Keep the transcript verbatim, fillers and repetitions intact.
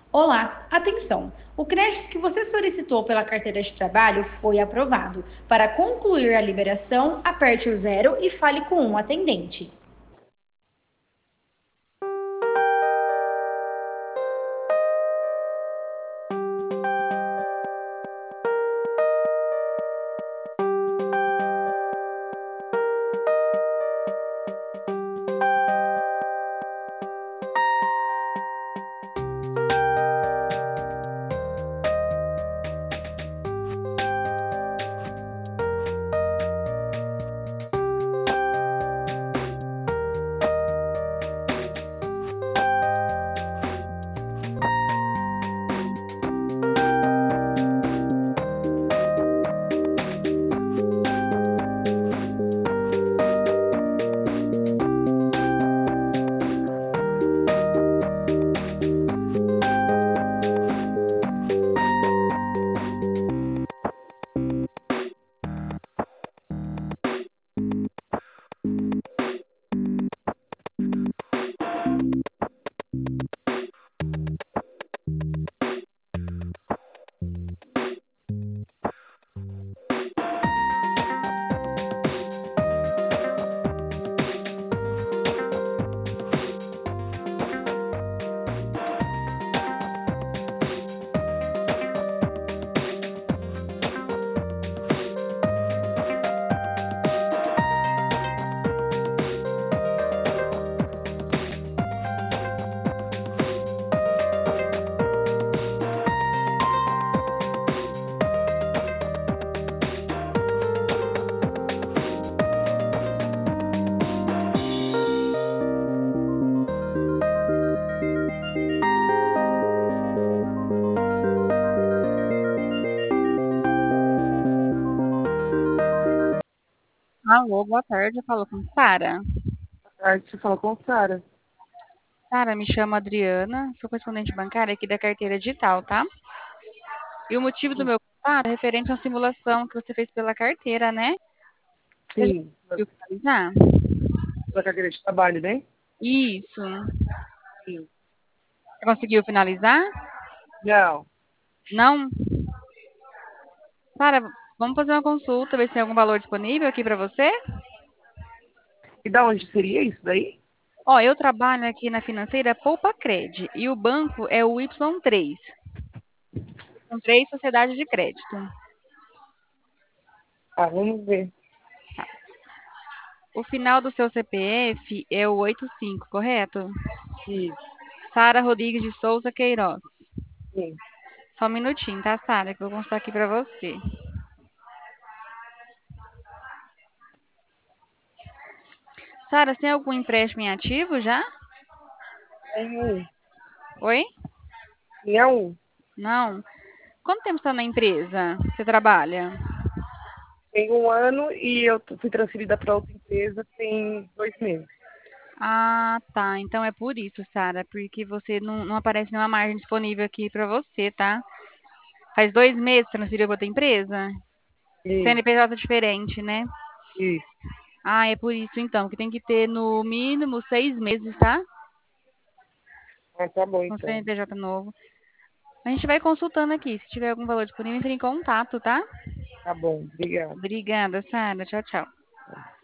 Olá, atenção! O crédito que você solicitou pela carteira de trabalho foi aprovado. Para concluir a liberação, aperte o zero e fale com um atendente. Alô, boa tarde. Eu falo com Sara. Tarde, você fala com Sara. Sara, me chamo Adriana, sou correspondente bancária aqui da carteira digital, tá? E o motivo do meu contato é referente à simulação que você fez pela carteira, né? Você já Sim, conseguiu finalizar? da carteira de trabalho, né? Isso. Sim. Você conseguiu finalizar? Não. Não? Sara, vamos fazer uma consulta, ver se tem algum valor disponível aqui para você? E da onde seria isso daí? Ó, eu trabalho aqui na financeira Poupa Cred e o banco é o Y três. São três sociedades de crédito. Ah, vamos ver. O final do seu C P F é o oitenta e cinco, correto? Isso, Sara Rodrigues de Souza Queiroz. sim. Só um minutinho, tá, Sara? Que eu vou constar aqui pra você. Sara, você tem algum empréstimo em ativo já? Tem um. Oi? Tinha um. Não? Quanto tempo você está na empresa? Você trabalha? Tem um ano e eu t- fui transferida para outra empresa tem dois meses. Ah, tá. Então é por isso, Sara, porque você não, não aparece nenhuma margem disponível aqui pra você, tá? Faz dois meses que você transferiu pra outra empresa? Isso, C N P J diferente, né? isso. Ah, é por isso então, que tem que ter no mínimo seis meses, tá? Ah, tá bom Com então. C N P J novo. A gente vai consultando aqui. Se tiver algum valor disponível, entre em contato, tá? Tá bom, obrigado. Obrigada, Sara. Tchau, tchau.